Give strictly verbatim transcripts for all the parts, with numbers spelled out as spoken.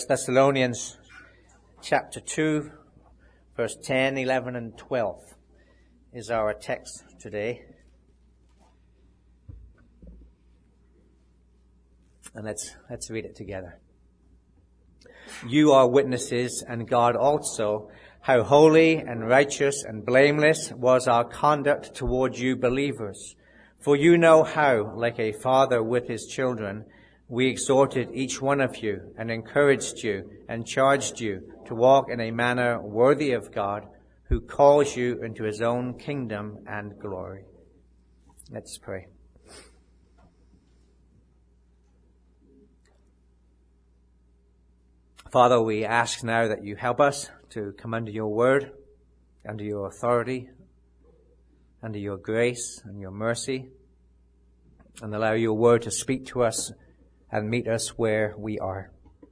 First Thessalonians chapter two, verse ten, eleven, and twelve is our text today. And let's, let's read it together. You are witnesses, and God also, how holy and righteous and blameless was our conduct toward you believers. For you know how, like a father with his children, we exhorted each one of you and encouraged you and charged you to walk in a manner worthy of God, who calls you into his own kingdom and glory. Let's pray. Father, we ask now that you help us to come under your word, under your authority, under your grace and your mercy, and allow your word to speak to us and meet us where we are.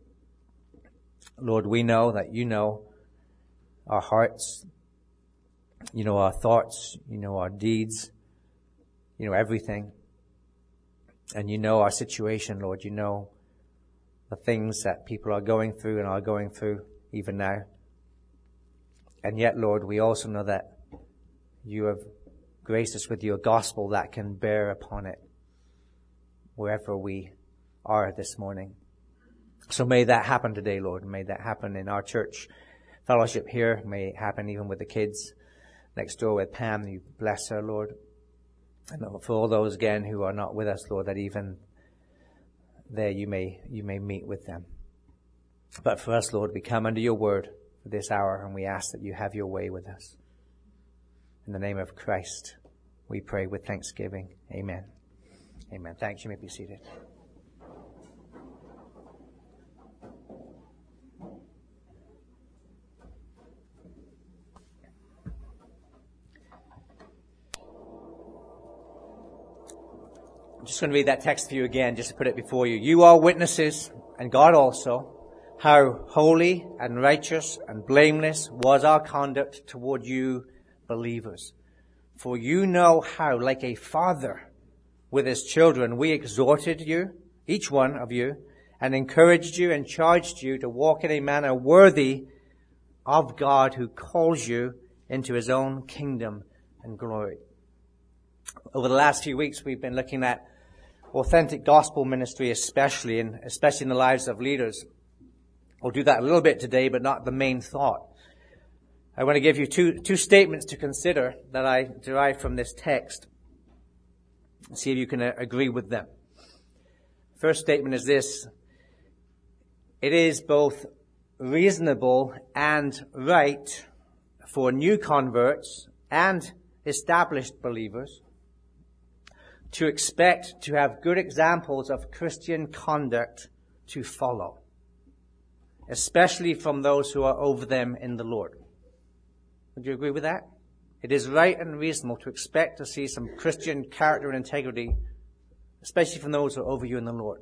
Lord, we know that you know our hearts, you know our thoughts, you know our deeds, you know everything. And you know our situation, Lord. You know the things that people are going through and are going through even now. And yet, Lord, we also know that you have graced us with your gospel that can bear upon it wherever we are this morning. So may that happen today, Lord. May that happen in our church fellowship here. May it happen even with the kids next door with Pam. You bless her, Lord. And for all those again who are not with us, Lord, that even there you may you may meet with them. But for us, Lord, we come under your word for this hour, and we ask that you have your way with us. In the name of Christ, we pray with thanksgiving. Amen. Amen. Thanks. You may be seated. I'm just going to read that text for you again, just to put it before you. You are witnesses, and God also, how holy and righteous and blameless was our conduct toward you believers. For you know how, like a father with his children, we exhorted you, each one of you, and encouraged you and charged you to walk in a manner worthy of God, who calls you into his own kingdom and glory. Over the last few weeks, we've been looking at authentic gospel ministry, especially in, especially in the lives of leaders. We'll do that a little bit today, but not the main thought. I want to give you two, two statements to consider that I derive from this text. See if you can uh, agree with them. First statement is this: it is both reasonable and right for new converts and established believers to expect to have good examples of Christian conduct to follow, especially from those who are over them in the Lord. Would you agree with that? It is right and reasonable to expect to see some Christian character and integrity, especially from those who are over you in the Lord.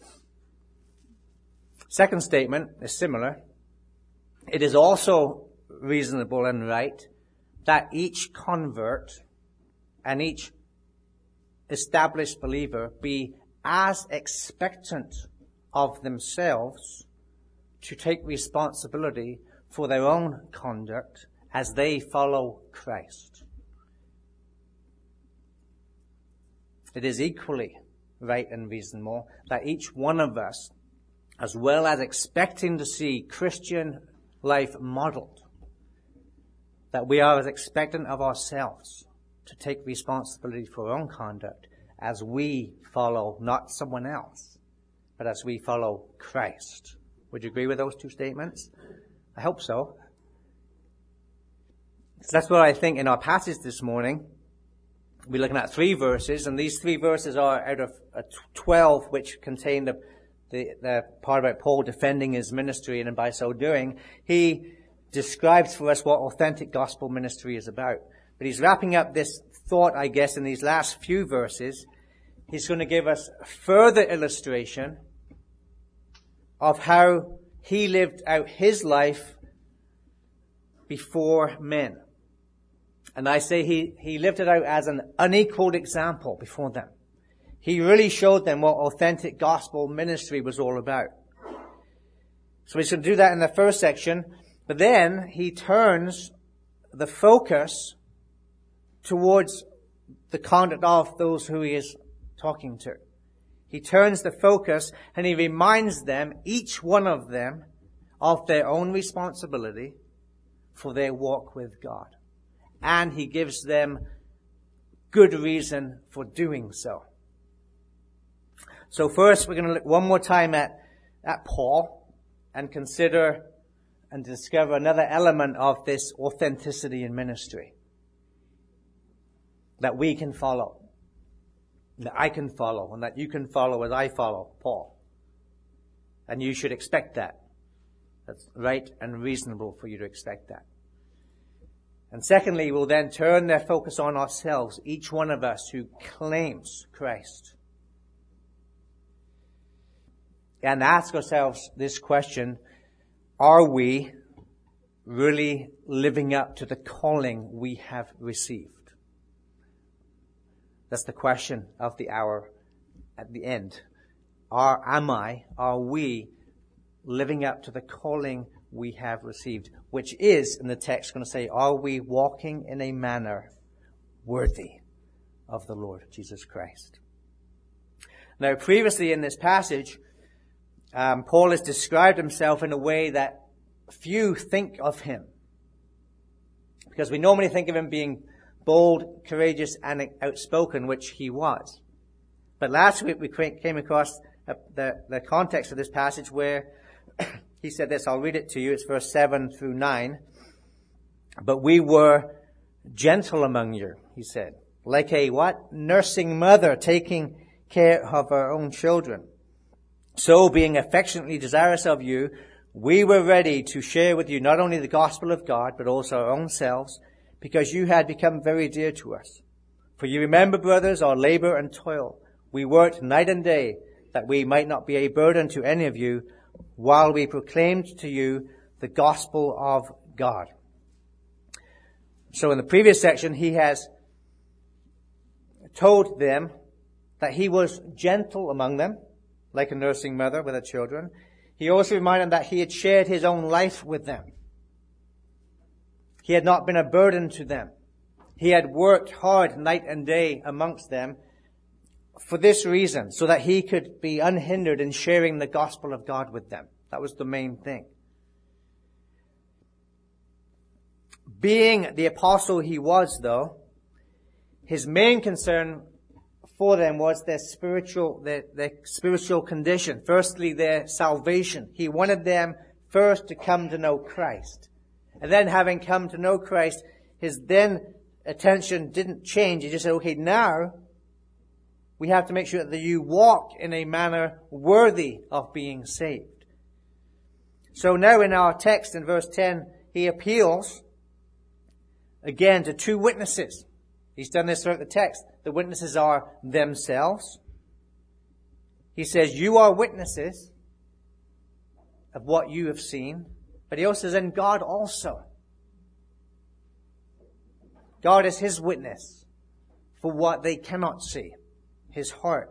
Second statement is similar. It is also reasonable and right that each convert and each established believer be as expectant of themselves to take responsibility for their own conduct as they follow Christ. It is equally right and reasonable that each one of us, as well as expecting to see Christian life modeled, that we are as expectant of ourselves to take responsibility for our own conduct as we follow not someone else, but as we follow Christ. Would you agree with those two statements? I hope so. So that's what I think in our passage this morning. We're looking at three verses, and these three verses are out of twelve, which contain the, the, the part about Paul defending his ministry, and by so doing, he describes for us what authentic gospel ministry is about. But he's wrapping up this thought, I guess, in these last few verses. He's going to give us further illustration of how he lived out his life before men. And I say he, he lived it out as an unequaled example before them. He really showed them what authentic gospel ministry was all about. So he's going to do that in the first section, but then he turns the focus towards the conduct of those who he is talking to. He turns the focus and he reminds them, each one of them, of their own responsibility for their walk with God. And he gives them good reason for doing so. So first we're going to look one more time at, at Paul and consider and discover another element of this authenticity in ministry that we can follow, that I can follow, and that you can follow as I follow Paul. And you should expect that. That's right and reasonable for you to expect that. And secondly, we'll then turn their focus on ourselves, each one of us who claims Christ. And ask ourselves this question: are we really living up to the calling we have received? That's the question of the hour at the end. Are, am I, are we living up to the calling we have received? Which is, in the text, going to say, are we walking in a manner worthy of the Lord Jesus Christ? Now, previously in this passage, um, Paul has described himself in a way that few think of him. Because we normally think of him being bold, courageous, and outspoken, which he was. But last week we came across the, the context of this passage where he said this. I'll read it to you. It's verse seven through nine. But we were gentle among you, he said, like a what? Nursing mother taking care of her own children. So, being affectionately desirous of you, we were ready to share with you not only the gospel of God, but also our own selves, because you had become very dear to us. For you remember, brothers, our labor and toil. We worked night and day, that we might not be a burden to any of you, while we proclaimed to you the gospel of God. So in the previous section, he has told them that he was gentle among them, like a nursing mother with her children. He also reminded them that he had shared his own life with them. He had not been a burden to them. He had worked hard night and day amongst them for this reason, so that he could be unhindered in sharing the gospel of God with them. That was the main thing. Being the apostle he was, though, his main concern for them was their spiritual, their, their spiritual condition. Firstly, their salvation. He wanted them first to come to know Christ. And then, having come to know Christ, his then attention didn't change. He just said, okay, now we have to make sure that you walk in a manner worthy of being saved. So now in our text in verse ten, he appeals again to two witnesses. He's done this throughout the text. The witnesses are themselves. He says, you are witnesses of what you have seen. But he also says, and God also. God is his witness for what they cannot see, his heart.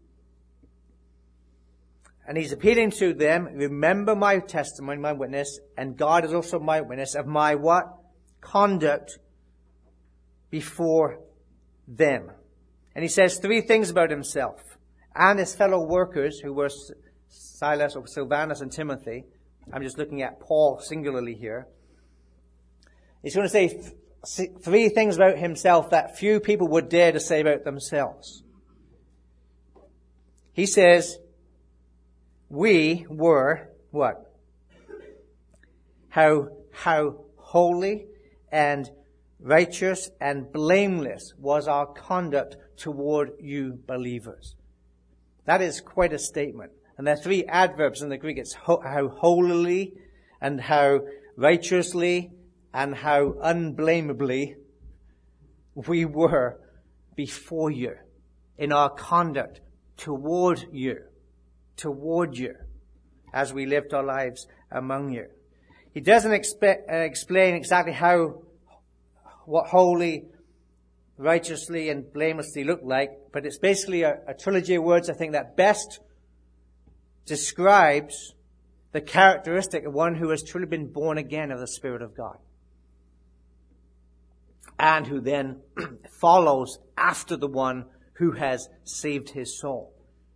And he's appealing to them, remember my testimony, my witness, and God is also my witness of my what? Conduct before them. And he says three things about himself and his fellow workers, who were Silas or Silvanus and Timothy. I'm just looking at Paul singularly here. He's going to say th- three things about himself that few people would dare to say about themselves. He says, we were, what? How, how holy and righteous and blameless was our conduct toward you believers. That is quite a statement. And there are three adverbs in the Greek. It's ho- how holily and how righteously and how unblameably we were before you in our conduct toward you, toward you, as we lived our lives among you. He doesn't expe- uh, explain exactly how, what holy, righteously, and blamelessly look like, but it's basically a, a trilogy of words, I think, that best describes the characteristic of one who has truly been born again of the Spirit of God, and who then follows after the one who has saved his soul.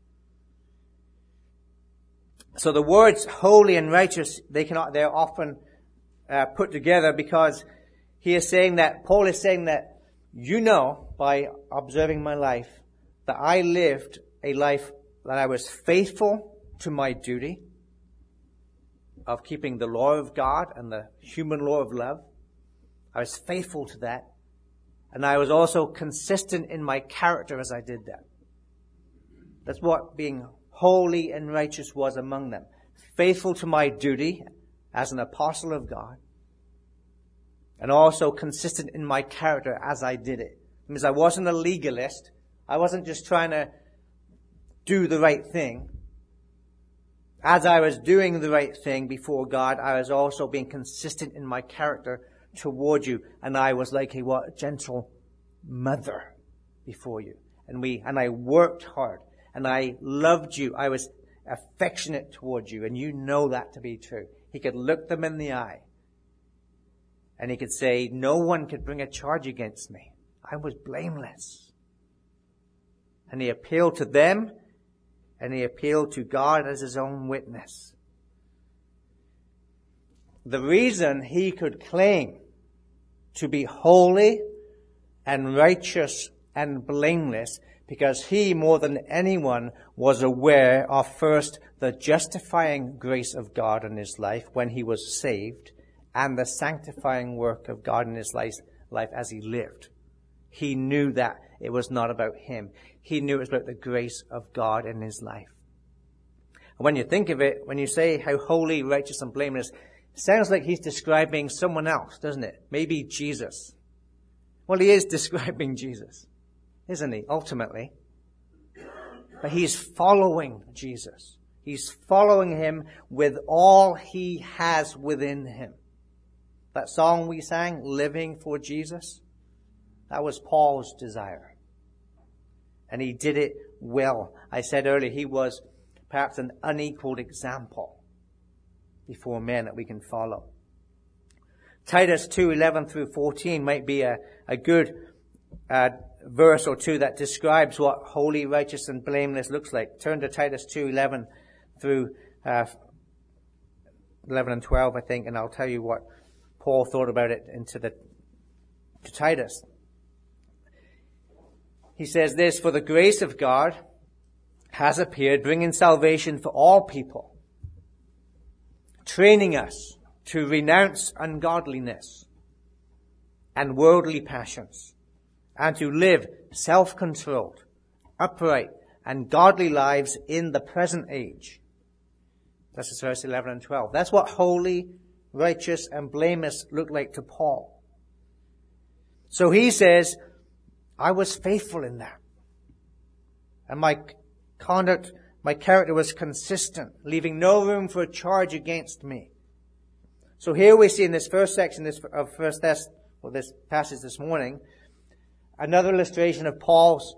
So the words holy and righteous, they cannot, they're often uh, put together because he is saying that, Paul is saying that you know by observing my life that I lived a life that I was faithful to my duty of keeping the law of God and the human law of love. I was faithful to that. And I was also consistent in my character as I did that. That's what being holy and righteous was among them. Faithful to my duty as an apostle of God. And also consistent in my character as I did it. It means I wasn't a legalist. I wasn't just trying to do the right thing. As I was doing the right thing before God, I was also being consistent in my character toward you. And I was like a what? Gentle mother before you. And we, and I worked hard. And I loved you. I was affectionate toward you. And you know that to be true. He could look them in the eye. And he could say, no one could bring a charge against me. I was blameless. And he appealed to them. And he appealed to God as his own witness. The reason he could claim to be holy and righteous and blameless, because he, more than anyone, was aware of first the justifying grace of God in his life when he was saved, and the sanctifying work of God in his life, life as he lived. He knew that it was not about him. He knew it was about the grace of God in his life. And when you think of it, when you say how holy, righteous, and blameless, it sounds like he's describing someone else, doesn't it? Maybe Jesus. Well, he is describing Jesus, isn't he, ultimately? But he's following Jesus. He's following him with all he has within him. That song we sang, Living for Jesus, that was Paul's desire. And he did it well. I said earlier, he was perhaps an unequaled example before men that we can follow. Titus two, eleven through fourteen might be a, a good uh, verse or two that describes what holy, righteous, and blameless looks like. Turn to Titus two, eleven through uh, eleven and twelve, I think, and I'll tell you what Paul thought about it into the to Titus. He says this, for the grace of God has appeared, bringing salvation for all people, training us to renounce ungodliness and worldly passions, and to live self-controlled, upright, and godly lives in the present age. That's verse eleven and twelve. That's what holy, righteous, and blameless look like to Paul. So he says, I was faithful in that. And my conduct, my character was consistent, leaving no room for a charge against me. So here we see in this first section of First Thess, or this passage this morning, another illustration of Paul's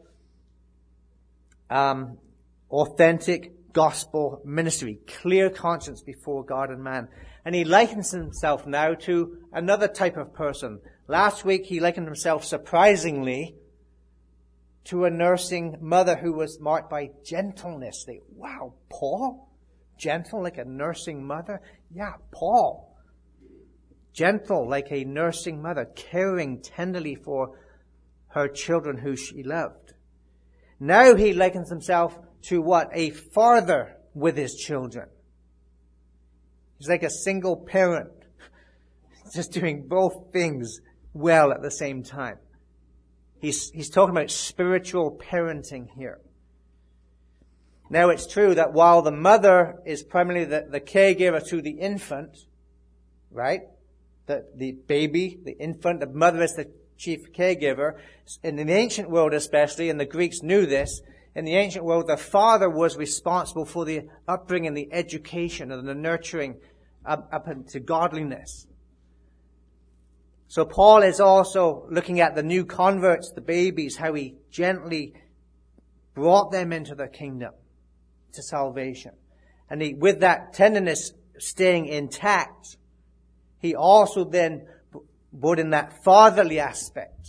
um, authentic gospel ministry, clear conscience before God and man. And he likens himself now to another type of person. Last week he likened himself surprisingly to a nursing mother who was marked by gentleness. They, wow, Paul? Gentle like a nursing mother? Yeah, Paul. Gentle like a nursing mother, caring tenderly for her children who she loved. Now he likens himself to what? A father with his children. He's like a single parent, just doing both things well at the same time. He's, he's talking about spiritual parenting here. Now it's true that while the mother is primarily the, the caregiver to the infant, right? The, the baby, the infant, the mother is the chief caregiver. In the ancient world especially, and the Greeks knew this, in the ancient world the father was responsible for the upbringing, the education, and the nurturing up, up into godliness. So Paul is also looking at the new converts, the babies, how he gently brought them into the kingdom, to salvation. And he, with that tenderness, staying intact, he also then brought in that fatherly aspect.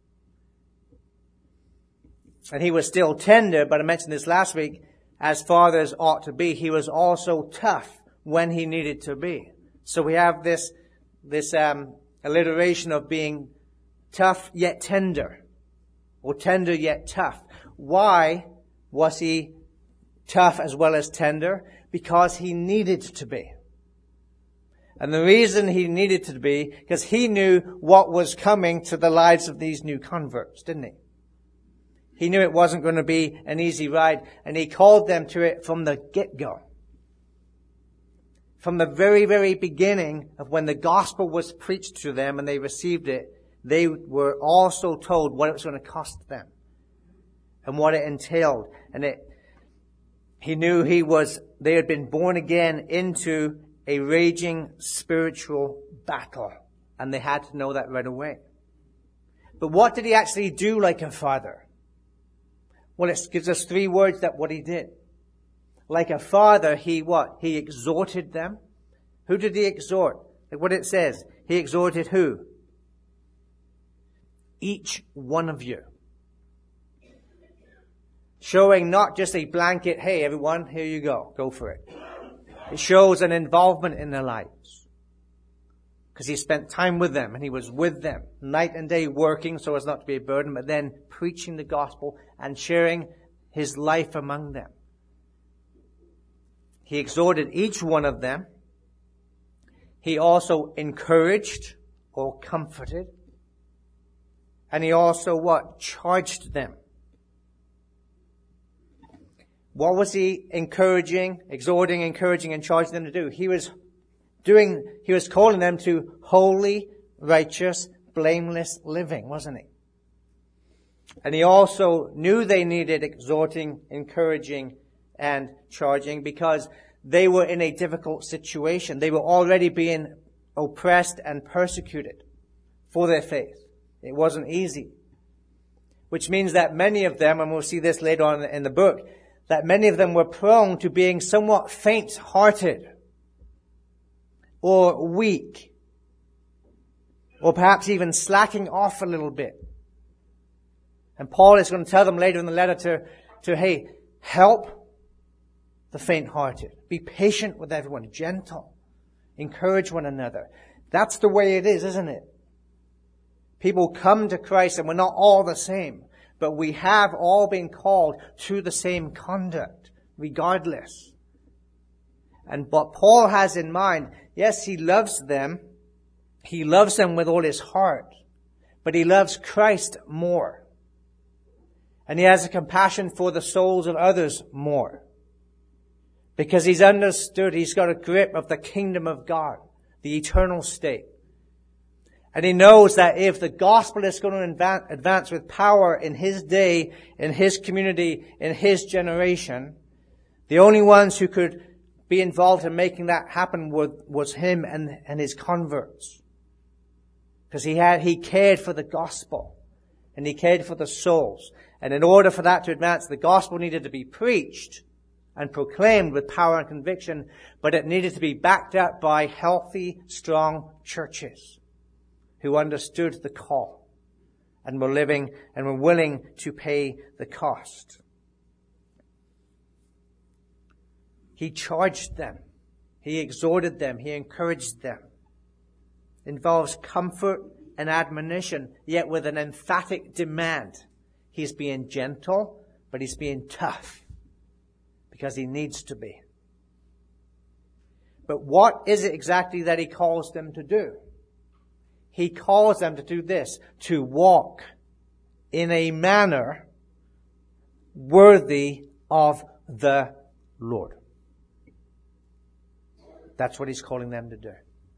And he was still tender, but I mentioned this last week, as fathers ought to be. He was also tough when he needed to be. So we have this, this, um, alliteration of being tough yet tender, or tender yet tough. Why was he tough as well as tender? Because he needed to be. And the reason he needed to be, because he knew what was coming to the lives of these new converts, didn't he? He knew it wasn't going to be an easy ride, and he called them to it from the get-go. From the very, very beginning of when the gospel was preached to them and they received it, they were also told what it was going to cost them and what it entailed. And it, he knew he was, they had been born again into a raging spiritual battle, and they had to know that right away. But what did he actually do like a father? Well, it gives us three words that what he did. Like a father, he what? He exhorted them. Who did he exhort? Like what it says. He exhorted who? Each one of you. Showing not just a blanket, hey everyone, here you go, go for it. It shows an involvement in their lives. Because he spent time with them and he was with them night and day working so as not to be a burden, but then preaching the gospel and sharing his life among them. He exhorted each one of them. He also encouraged or comforted. And he also what? Charged them. What was he encouraging, exhorting, encouraging, and charging them to do? He was doing, he was calling them to holy, righteous, blameless living, wasn't he? And he also knew they needed exhorting, encouraging, and charging because they were in a difficult situation. They were already being oppressed and persecuted for their faith. It wasn't easy. Which means that many of them, and we'll see this later on in the book, that many of them were prone to being somewhat faint-hearted or weak or perhaps even slacking off a little bit. And Paul is going to tell them later in the letter to, to hey, help the faint-hearted. Be patient with everyone, gentle. Encourage one another. That's the way it is, isn't it? People come to Christ and we're not all the same, but we have all been called to the same conduct, regardless. And what Paul has in mind, yes, he loves them. He loves them with all his heart, but he loves Christ more. And he has a compassion for the souls of others more. Because he's understood, he's got a grip of the kingdom of God, the eternal state. And he knows that if the gospel is going to advance with power in his day, in his community, in his generation, the only ones who could be involved in making that happen was, was him and, and his converts. Because he had, he cared for the gospel. And he cared for the souls. And in order for that to advance, the gospel needed to be preached and proclaimed with power and conviction, but it needed to be backed up by healthy, strong churches who understood the call and were living and were willing to pay the cost. He charged them. He exhorted them. He encouraged them. It involves comfort and admonition, yet with an emphatic demand. He's being gentle, but he's being tough because he needs to be. But what is it exactly that he calls them to do? He calls them to do this, to walk in a manner worthy of the Lord. That's what he's calling them to do.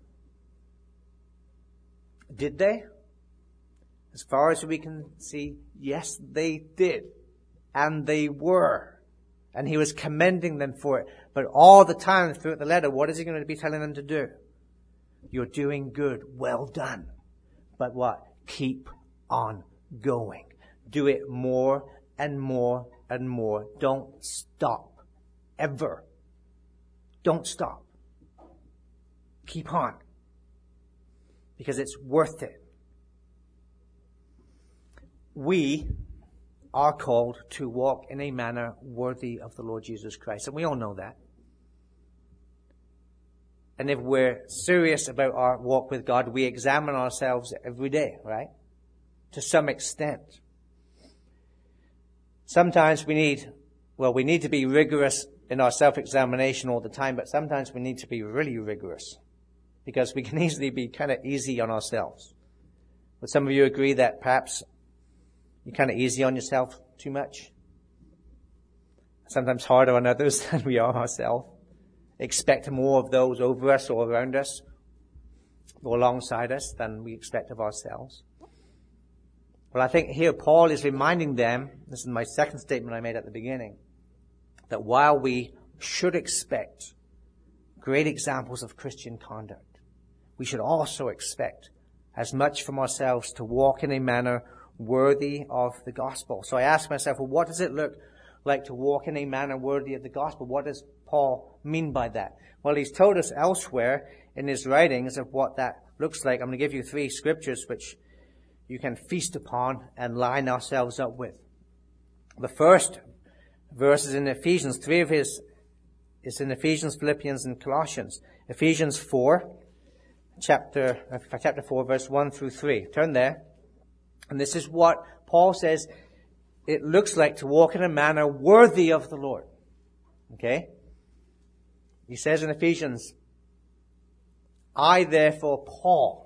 Did they? As far as we can see, yes, they did. And they were. And he was commending them for it. But all the time throughout the letter, what is he going to be telling them to do? You're doing good. Well done. But what? Keep on going. Do it more and more and more. Don't stop. Ever. Don't stop. Keep on. Because it's worth it. We are called to walk in a manner worthy of the Lord Jesus Christ. And we all know that. And if we're serious about our walk with God, we examine ourselves every day, right? To some extent. Sometimes we need, well, we need to be rigorous in our self-examination all the time, but sometimes we need to be really rigorous because we can easily be kind of easy on ourselves. Would some of you agree that perhaps you're kind of easy on yourself too much? Sometimes harder on others than we are ourselves. Expect more of those over us or around us or alongside us than we expect of ourselves. Well, I think here Paul is reminding them, this is my second statement I made at the beginning, that while we should expect great examples of Christian conduct, we should also expect as much from ourselves to walk in a manner worthy of the gospel. So I ask myself, well, what does it look like to walk in a manner worthy of the gospel? What does Paul mean by that? Well, he's told us elsewhere in his writings of what that looks like. I'm going to give you three scriptures which you can feast upon and line ourselves up with. The first verse is in Ephesians. Three of his is in Ephesians, Philippians, and Colossians. Ephesians four, chapter, uh, chapter four, verse one through three. Turn there. And this is what Paul says it looks like to walk in a manner worthy of the Lord. Okay? He says in Ephesians, I therefore, Paul.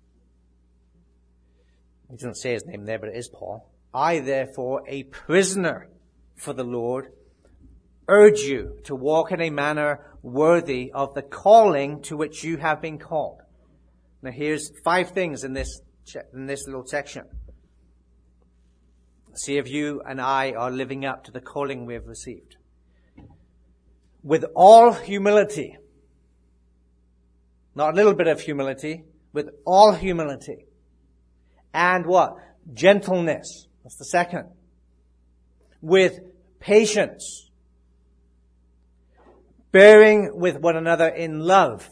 He doesn't say his name there, but it is Paul. I therefore, a prisoner for the Lord, urge you to walk in a manner worthy of the calling to which you have been called. Now here's five things in this, in this little section. See if you and I are living up to the calling we have received. With all humility. Not a little bit of humility. With all humility. And what? Gentleness. That's the second. With patience. Bearing with one another in love.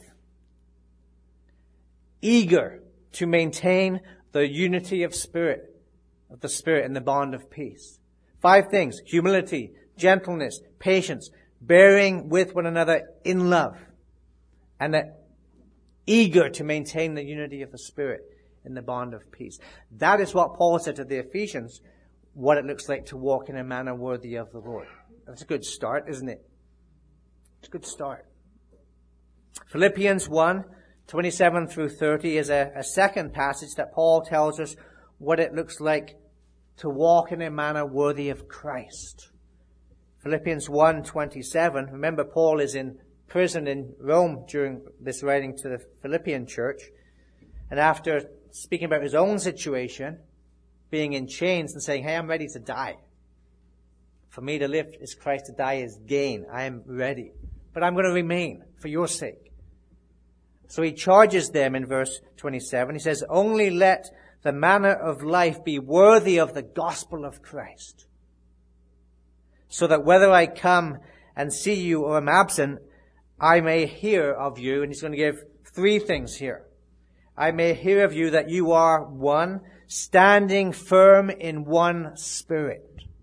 Eager to maintain the unity of spirit. Of the Spirit in the bond of peace. Five things. Humility, gentleness, patience, bearing with one another in love, and that eager to maintain the unity of the Spirit in the bond of peace. That is what Paul said to the Ephesians, what it looks like to walk in a manner worthy of the Lord. That's a good start, isn't it? It's a good start. Philippians one, twenty-seven through thirty is a, a second passage that Paul tells us what it looks like to walk in a manner worthy of Christ. Philippians one twenty-seven. Remember, Paul is in prison in Rome during this writing to the Philippian church. And after speaking about his own situation, being in chains and saying, hey, I'm ready to die. For me to live is Christ, to die is gain. I am ready. But I'm going to remain for your sake. So he charges them in verse twenty-seven. He says, only let the manner of life be worthy of the gospel of Christ, so that whether I come and see you or am absent, I may hear of you. And he's going to give three things here. I may hear of you that you are one, standing firm in one spirit.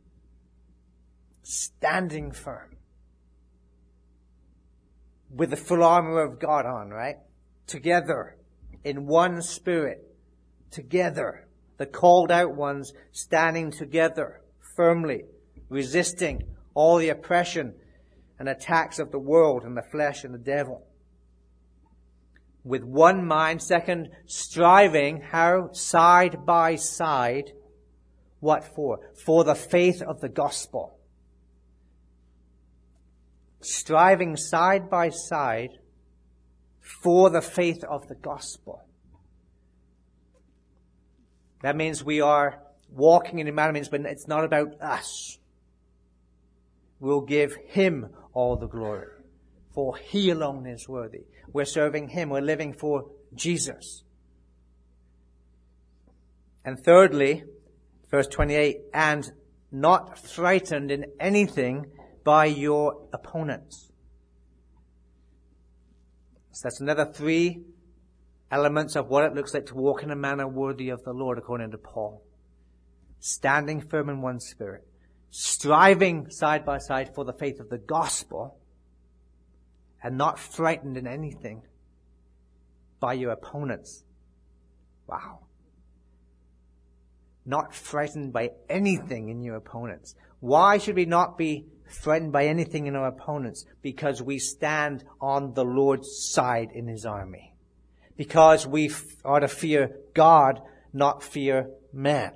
Standing firm. With the full armor of God on, right? Together in one spirit. Together, the called out ones standing together firmly, resisting all the oppression and attacks of the world and the flesh and the devil. With one mind, second, striving, how? Side by side. What for? For the faith of the gospel. Striving side by side for the faith of the gospel. That means we are walking in a manner, means, but it's not about us. We'll give Him all the glory, for He alone is worthy. We're serving Him. We're living for Jesus. And thirdly, verse twenty-eight, and not frightened in anything by your opponents. So that's another three elements of what it looks like to walk in a manner worthy of the Lord, according to Paul. Standing firm in one spirit, striving side by side for the faith of the gospel, and not frightened in anything by your opponents. Wow. Not frightened by anything in your opponents. Why should we not be frightened by anything in our opponents? Because we stand on the Lord's side in his army. Because we are to fear God, not fear man.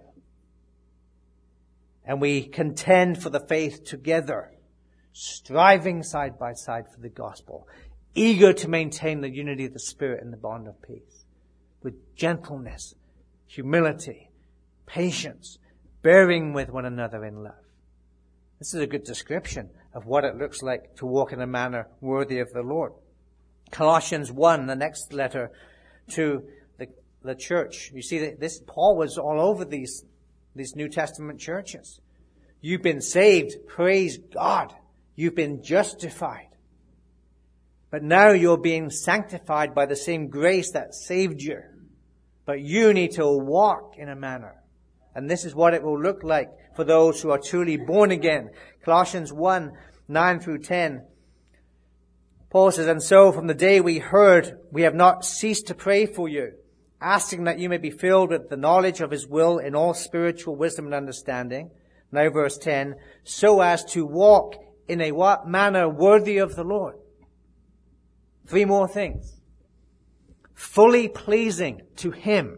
And we contend for the faith together, striving side by side for the gospel, eager to maintain the unity of the Spirit in the bond of peace, with gentleness, humility, patience, bearing with one another in love. This is a good description of what it looks like to walk in a manner worthy of the Lord. Colossians one, the next letter to the, the church. You see that this, Paul was all over these, these New Testament churches. You've been saved. Praise God. You've been justified. But now you're being sanctified by the same grace that saved you. But you need to walk in a manner. And this is what it will look like for those who are truly born again. Colossians one, nine through ten. Paul says, and so from the day we heard, we have not ceased to pray for you, asking that you may be filled with the knowledge of his will in all spiritual wisdom and understanding. Now verse ten, so as to walk in a what manner worthy of the Lord. Three more things. Fully pleasing to him.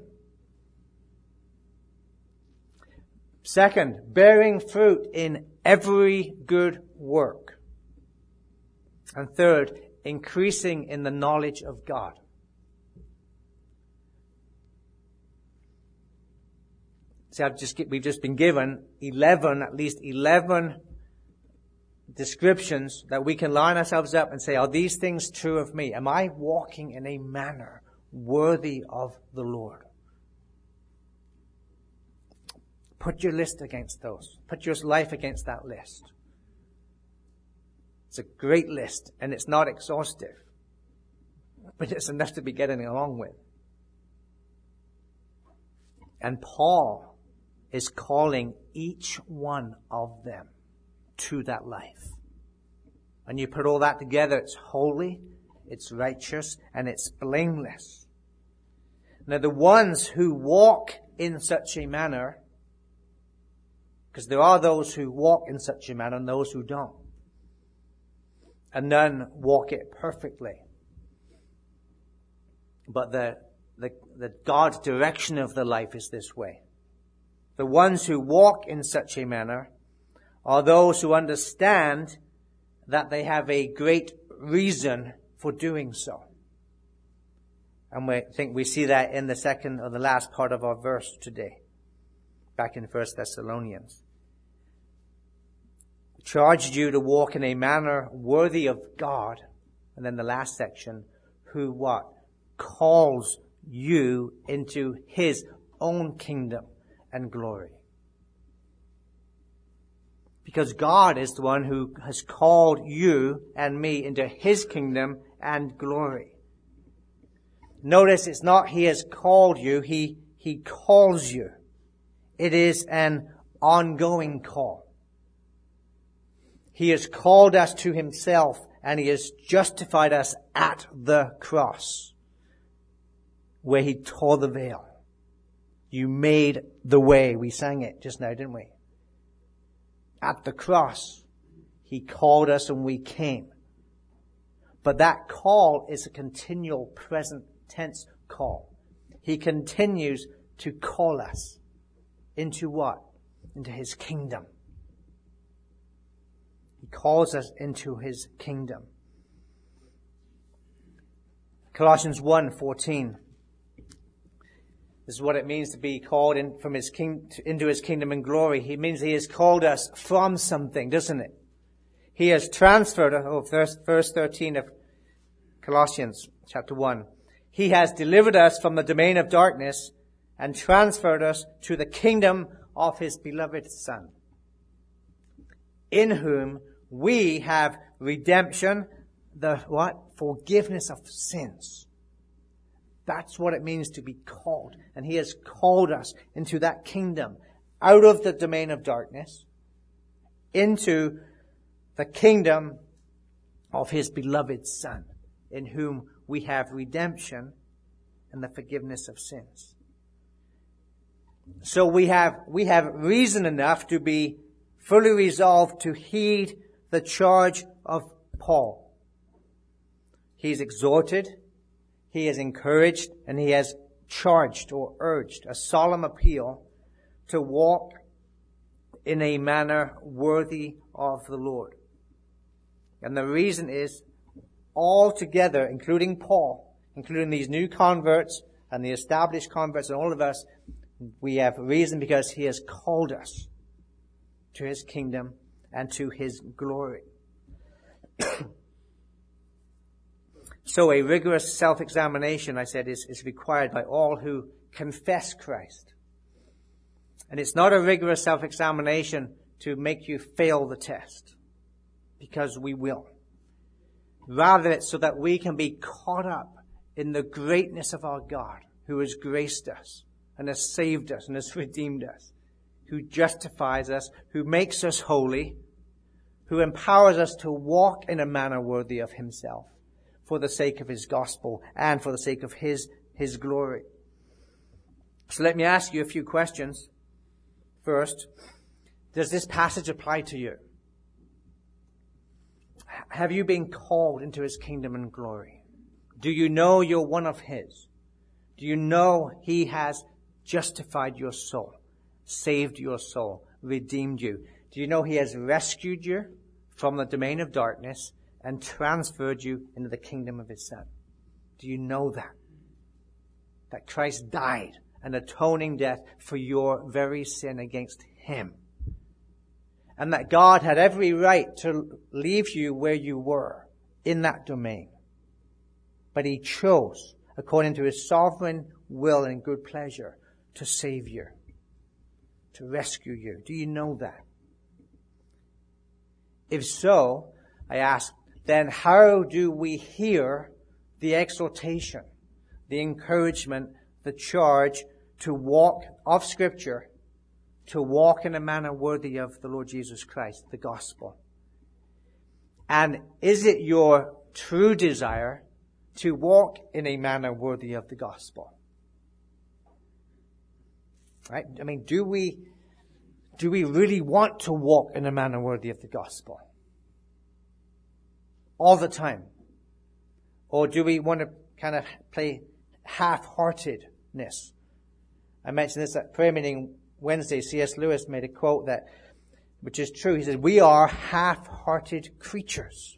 Second, bearing fruit in every good work. And third, increasing in the knowledge of God. See, I've just, we've just been given eleven, at least eleven descriptions that we can line ourselves up and say, are these things true of me? Am I walking in a manner worthy of the Lord? Put your list against those. Put your life against that list. It's a great list, and it's not exhaustive. But it's enough to be getting along with. And Paul is calling each one of them to that life. And you put all that together, it's holy, it's righteous, and it's blameless. Now the ones who walk in such a manner, because there are those who walk in such a manner and those who don't. And none walk it perfectly. But the, the, the God's direction of the life is this way. The ones who walk in such a manner are those who understand that they have a great reason for doing so. And we think we see that in the second or the last part of our verse today, back in First Thessalonians. Charged you to walk in a manner worthy of God. And then the last section, who what? Calls you into his own kingdom and glory. Because God is the one who has called you and me into his kingdom and glory. Notice it's not he has called you, he, he calls you. It is an ongoing call. He has called us to himself, and he has justified us at the cross, where he tore the veil. You made the way. We sang it just now, didn't we? At the cross, he called us and we came. But that call is a continual present tense call. He continues to call us into what? Into his kingdom. He calls us into his kingdom. Colossians one fourteen. This is what it means to be called in from his king, into his kingdom and glory. He means he has called us from something, doesn't it? He has transferred, oh, verse, verse thirteen of Colossians chapter one. He has delivered us from the domain of darkness and transferred us to the kingdom of his beloved Son, in whom we have redemption, the what? Forgiveness of sins. That's what it means to be called. And he has called us into that kingdom, out of the domain of darkness, into the kingdom of his beloved Son, in whom we have redemption and the forgiveness of sins. So we have, we have reason enough to be fully resolved to heed the charge of Paul. He's exhorted, he is encouraged, and he has charged or urged a solemn appeal to walk in a manner worthy of the Lord. And the reason is, all together, including Paul, including these new converts and the established converts and all of us, we have reason because he has called us to his kingdom and to his glory. So a rigorous self-examination, I said, is, is required by all who confess Christ. And it's not a rigorous self-examination to make you fail the test, because we will. Rather, it's so that we can be caught up in the greatness of our God, who has graced us and has saved us and has redeemed us, who justifies us, who makes us holy, who empowers us to walk in a manner worthy of himself for the sake of his gospel and for the sake of his, his glory. So let me ask you a few questions. First, does this passage apply to you? Have you been called into his kingdom and glory? Do you know you're one of his? Do you know he has justified your soul, saved your soul, redeemed you? Do you know he has rescued you from the domain of darkness and transferred you into the kingdom of his Son? Do you know that? That Christ died an atoning death for your very sin against him. And that God had every right to leave you where you were in that domain. But he chose, according to his sovereign will and good pleasure, to save you, to rescue you. Do you know that? If so, I ask, then how do we hear the exhortation, the encouragement, the charge to walk of Scripture, to walk in a manner worthy of the Lord Jesus Christ, the gospel? And is it your true desire to walk in a manner worthy of the gospel? Right? I mean, do we, do we really want to walk in a manner worthy of the gospel? All the time? Or do we want to kind of play half-heartedness? I mentioned this at prayer meeting Wednesday. C S Lewis made a quote that, which is true. He said, we are half-hearted creatures.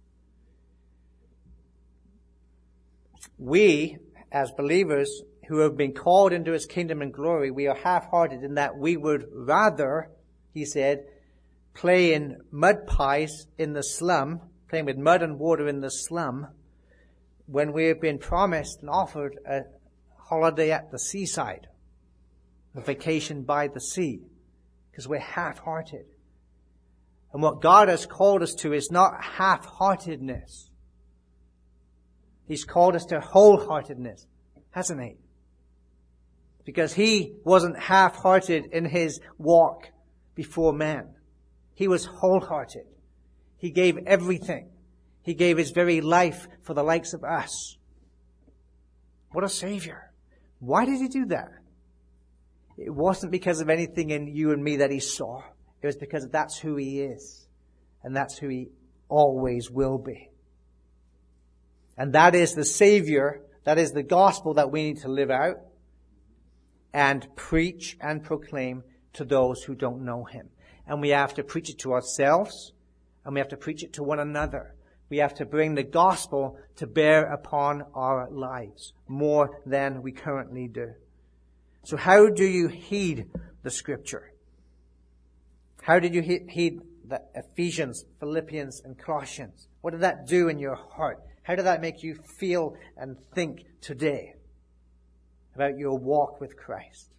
We, as believers who have been called into his kingdom and glory, we are half-hearted in that we would rather, he said, play in mud pies in the slum, playing with mud and water in the slum, when we have been promised and offered a holiday at the seaside, a vacation by the sea, because we're half-hearted. And what God has called us to is not half-heartedness. He's called us to wholeheartedness, hasn't he? Because he wasn't half-hearted in his walk before man. He was wholehearted. He gave everything. He gave his very life for the likes of us. What a Savior. Why did he do that? It wasn't because of anything in you and me that he saw. It was because that's who he is. And that's who he always will be. And that is the Savior, that is the gospel that we need to live out and preach and proclaim to those who don't know him. And we have to preach it to ourselves, and we have to preach it to one another. We have to bring the gospel to bear upon our lives more than we currently do. So how do you heed the Scripture? How did you heed the Ephesians, Philippians, and Colossians? What did that do in your heart? How did that make you feel and think today about your walk with Christ?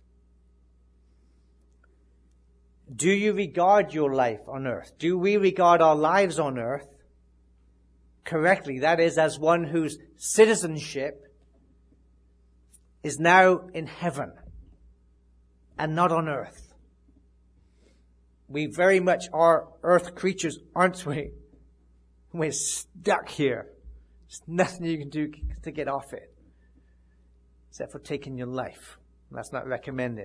Do you regard your life on earth? Do we regard our lives on earth correctly. That is, as one whose citizenship is now in heaven and not on earth. We very much are earth creatures, aren't we? We're stuck here. There's nothing you can do to get off it, except for taking your life. That's not recommended.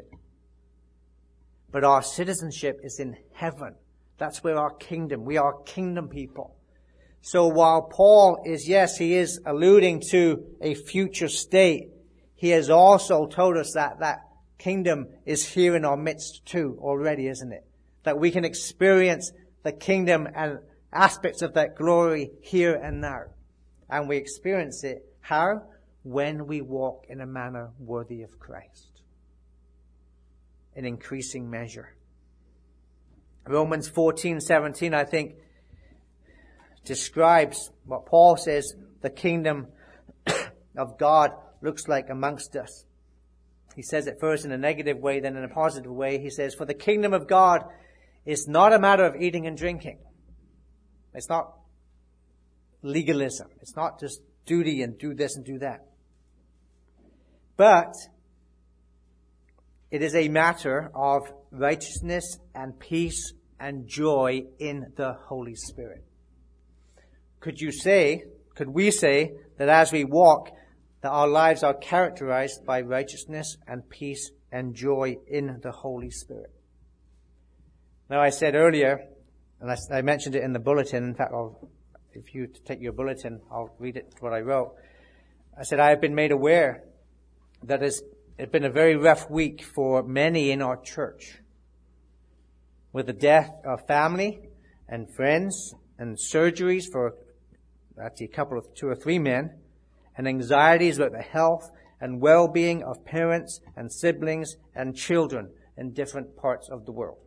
But our citizenship is in heaven. That's where our kingdom, we are kingdom people. So while Paul is, yes, he is alluding to a future state, he has also told us that that kingdom is here in our midst too already, isn't it? That we can experience the kingdom and aspects of that glory here and now. And we experience it, how? When we walk in a manner worthy of Christ. In increasing measure. Romans fourteen seventeen, I think, describes what Paul says the kingdom of God looks like amongst us. He says it first in a negative way, then in a positive way. He says, for the kingdom of God is not a matter of eating and drinking. It's not legalism. It's not just duty and do this and do that. But it is a matter of righteousness and peace and joy in the Holy Spirit. Could you say, could we say that as we walk, that our lives are characterized by righteousness and peace and joy in the Holy Spirit? Now, I said earlier, and I, I mentioned it in the bulletin. In fact, I'll, if you take your bulletin, I'll read it, what I wrote. I said, I have been made aware that it's, it's been a very rough week for many in our church, with the death of family and friends and surgeries for actually a couple of two or three men, and anxieties about the health and well-being of parents and siblings and children in different parts of the world.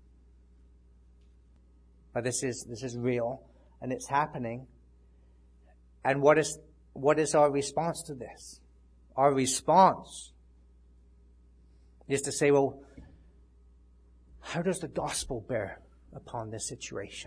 But this is this is real, and it's happening. And what is what is our response to this? Our response is to say, well, how does the gospel bear upon this situation?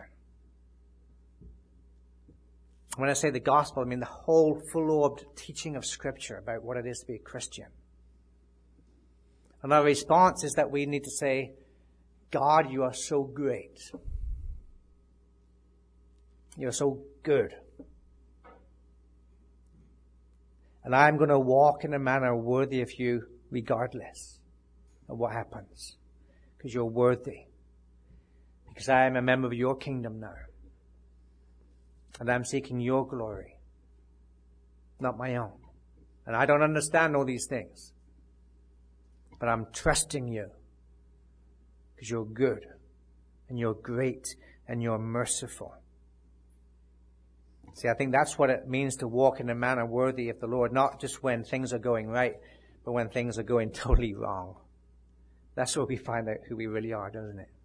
When I say the gospel, I mean the whole full-orbed teaching of Scripture about what it is to be a Christian. And our response is that we need to say, God, you are so great. You're so good. And I'm going to walk in a manner worthy of you regardless of what happens. Because you're worthy. Because I am a member of your kingdom now. And I'm seeking your glory, not my own. And I don't understand all these things. But I'm trusting you. Because you're good. And you're great. And you're merciful. See, I think that's what it means to walk in a manner worthy of the Lord. Not just when things are going right, but when things are going totally wrong. That's where we find out who we really are, doesn't it?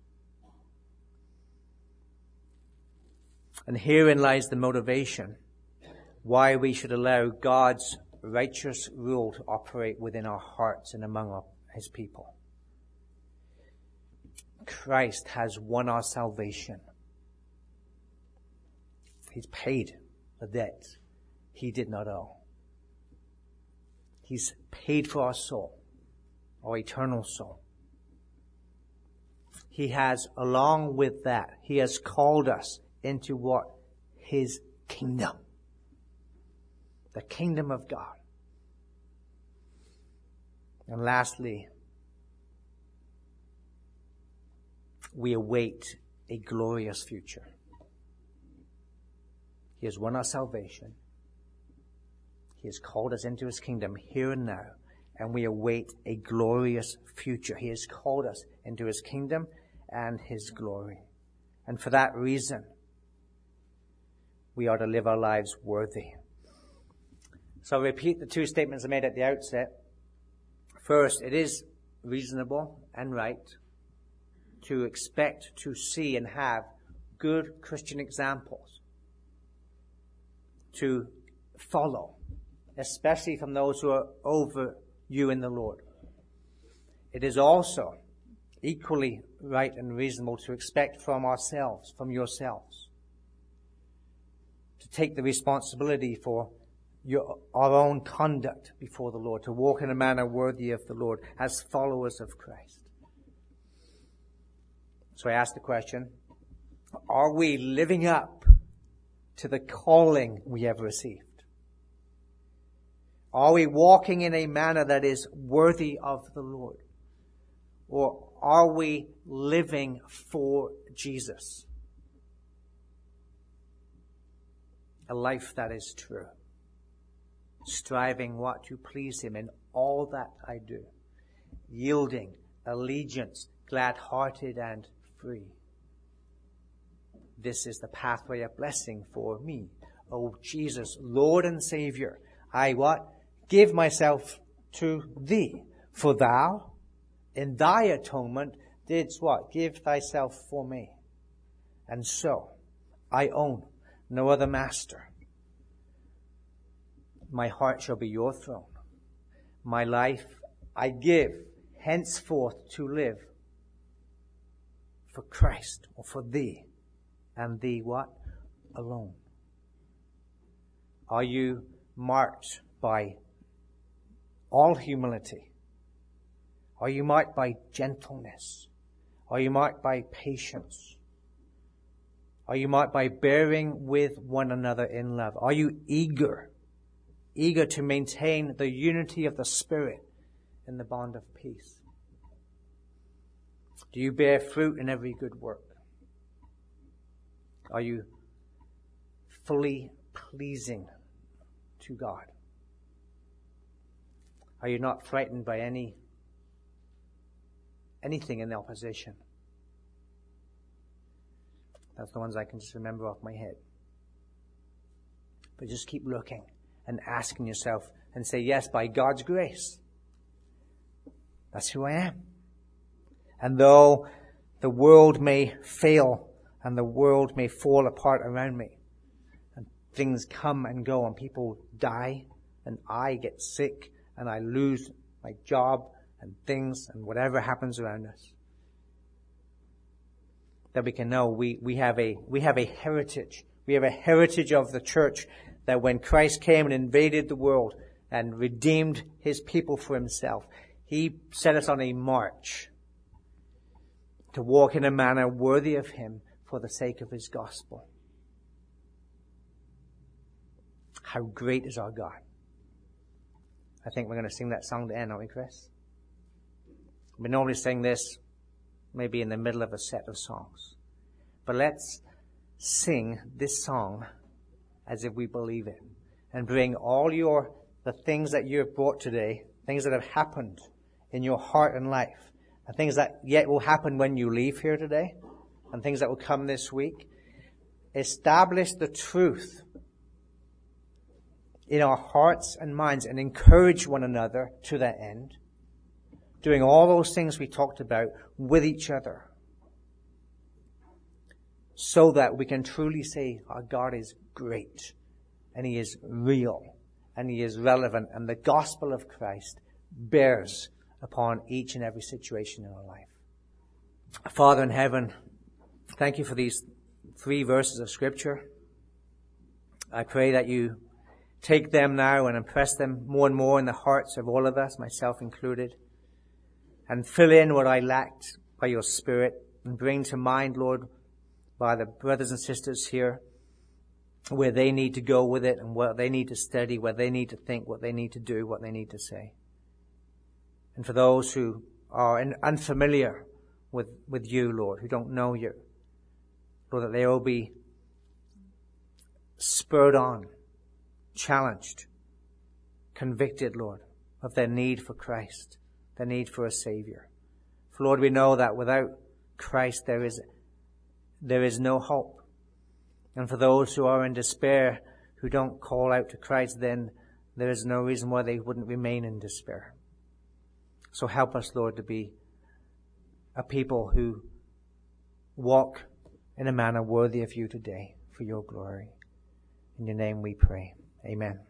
And herein lies the motivation why we should allow God's righteous rule to operate within our hearts and among our, His people. Christ has won our salvation. He's paid the debt He did not owe. He's paid for our soul, our eternal soul. He has, along with that, He has called us into what? His kingdom. The kingdom of God. And lastly, we await a glorious future. He has won our salvation. He has called us into His kingdom here and now, and we await a glorious future. He has called us into His kingdom and His glory. And for that reason, we are to live our lives worthy. So I'll repeat the two statements I made at the outset. First, it is reasonable and right to expect to see and have good Christian examples to follow, especially from those who are over you in the Lord. It is also equally right and reasonable to expect from ourselves, from yourselves, to to take the responsibility for your, our own conduct before the Lord, to walk in a manner worthy of the Lord as followers of Christ. So I ask the question, are we living up to the calling we have received? Are we walking in a manner that is worthy of the Lord? Or are we living for Jesus? A life that is true. Striving what to please Him in all that I do. Yielding, allegiance, glad-hearted and free. This is the pathway of blessing for me. O Jesus, Lord and Savior, I what? Give myself to Thee. For Thou, in Thy atonement, didst what? Give Thyself for me. And so, I own no other master. My heart shall be Your throne. My life I give henceforth to live for Christ or for Thee, and Thee what? Alone. Are you marked by all humility? Are you marked by gentleness? Are you marked by patience? Are you marked by bearing with one another in love? Are you eager, eager to maintain the unity of the Spirit in the bond of peace? Do you bear fruit in every good work? Are you fully pleasing to God? Are you not frightened by any anything in the opposition? That's the ones I can just remember off my head. But just keep looking and asking yourself and say, yes, by God's grace, that's who I am. And though the world may fail and the world may fall apart around me, and things come and go and people die and I get sick and I lose my job and things and whatever happens around us, that we can know we, we have a, we have a heritage. We have a heritage of the church that when Christ came and invaded the world and redeemed His people for Himself, He set us on a march to walk in a manner worthy of Him for the sake of His gospel. How great is our God. I think we're going to sing that song to end, aren't we, Chris? We normally sing this maybe in the middle of a set of songs. But let's sing this song as if we believe it. And bring all your, the things that you have brought today, things that have happened in your heart and life, and things that yet will happen when you leave here today, and things that will come this week. Establish the truth in our hearts and minds and encourage one another to that end. Doing all those things we talked about with each other, so that we can truly say our God is great and He is real and He is relevant, and the gospel of Christ bears upon each and every situation in our life. Father in heaven, thank You for these three verses of Scripture. I pray that You take them now and impress them more and more in the hearts of all of us, myself included, and fill in what I lacked by Your Spirit, and bring to mind, Lord, by the brothers and sisters here, where they need to go with it and what they need to study, what they need to think, what they need to do, what they need to say. And for those who are unfamiliar with, with You, Lord, who don't know You, Lord, that they will be spurred on, challenged, convicted, Lord, of their need for Christ, their need for a Savior. For Lord, we know that without Christ there is there is no hope. And for those who are in despair, who don't call out to Christ, then there is no reason why they wouldn't remain in despair. So help us, Lord, to be a people who walk in a manner worthy of You today for Your glory. In Your name we pray. Amen.